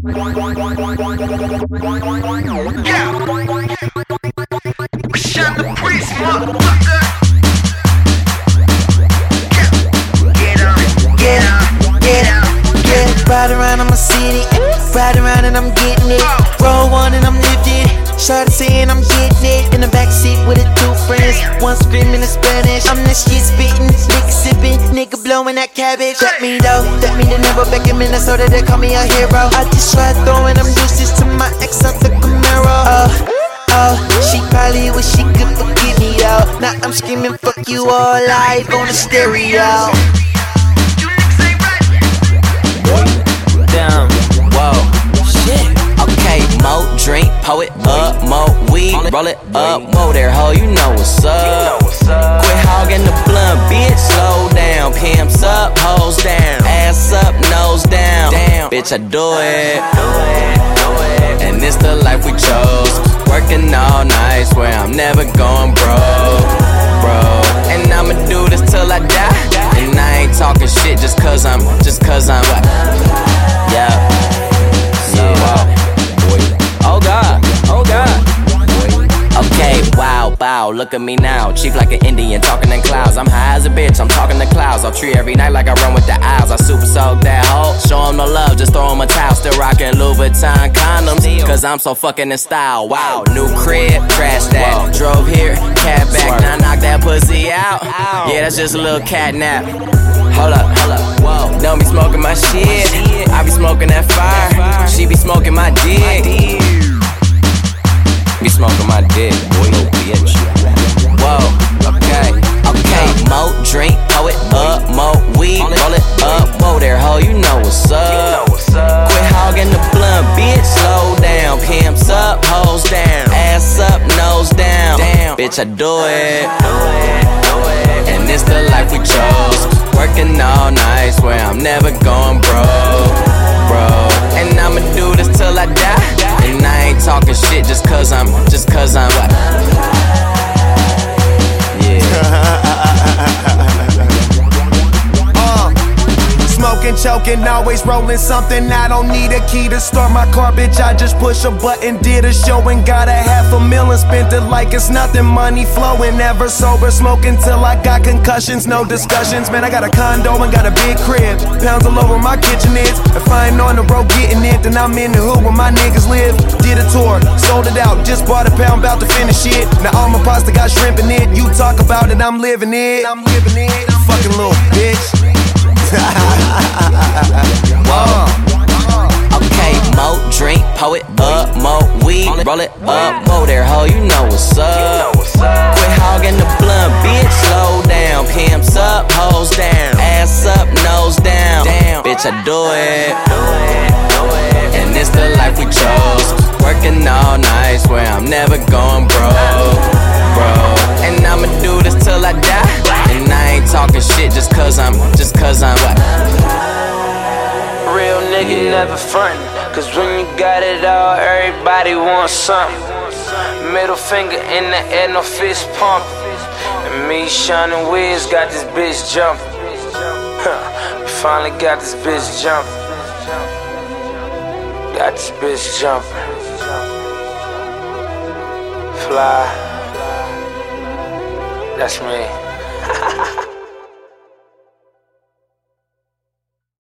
Shut the priest, motherfucker. Ride around in my city, ride around and I'm getting it. Roll one and I'm lifted. Shawty saying I'm getting it. In the backseat with the two friends, one screaming in Spanish. I'm that shit spitting, lick sipping, nigga blowing that cabbage. Let me know, that mean they never back in Minnesota, they call me a hero. I just tried throwing them deuces to my ex out the Camaro. She probably wish she could forgive me though. Now I'm screaming fuck you all live on the stereo. Damn, whoa, shit. Okay, mo drink, pour it up, mo weed, roll it up, whoa there, ho, you know what's up. Quit hogging the blunt, bitch, slow down. Pimps up, hoes down, ass up, nose down. Damn, bitch, I do it. And it's the life we chose. Working all night, swear I'm never going broke, bro. And I'ma do this till I die. And I ain't talking shit just cause I'm what? Yeah. Oh God, oh God. Okay, wow, look at me now. Cheap like an Indian, talking in clouds. I'm high as a bitch, I'm talking to clouds. I'll treat every night like I run with the owls. I super soak that hoe, show him no love, just throw him a towel. Still rocking Louis Vuitton condoms, cause I'm so fucking in style. Wow, new crib, trash that. Drove here, cat back, now knock that pussy out. Yeah, that's just a little cat nap. Hold up, whoa. Don't be smoking my shit, I be smoking that fire. She be smoking my dick. Be smoking my dick, boy, no bitch. Whoa, okay, mo drink, pour it up, mo weed, roll it up, whoa there, ho, you know what's up. Quit hogging the blunt, bitch, slow down. Pimps up, hoes down, ass up, nose down. Damn, bitch, I do it. And it's the life we chose. Working all night, swear I'm never going broke, bro. And I'ma do this till I die. And I ain't talking shit just cause I'm what? Yeah. Smoking, choking, always rolling something. I don't need a key to start my car, bitch. I just push a button, did a show and got $500,000. Spent it like it's nothing, money flowing. Never sober, smoking till I got concussions. No discussions, man, I got a condo and got a big crib. Pounds all over my kitchen is. If I ain't on the road getting it, then I'm in the hood where my niggas live. Did a tour, sold it out, just bought a pound, about to finish it. Now all my pasta got shrimp in it. You talk about it, I'm living it. Fucking little bitch. Okay, mo drink, pour it up, mo weed, roll it up, whoa there, ho, you know what's up. Quit hogging the blunt, bitch, slow down. Pimps up, hoes down, ass up, nose down. Damn, bitch, I do it. And it's the life we chose. Working all night, swear I'm never going broke, bro. And I'ma do this till I die. And I ain't talking shit just cause I'm what? Real nigga never frontin', cause when you got it all, everybody wants something. Middle finger in the air, no fist pump. And me, Sean and Wiz got this bitch jumpin'. We finally got this bitch jumpin'. Got this bitch jumpin'. Fly. That's me.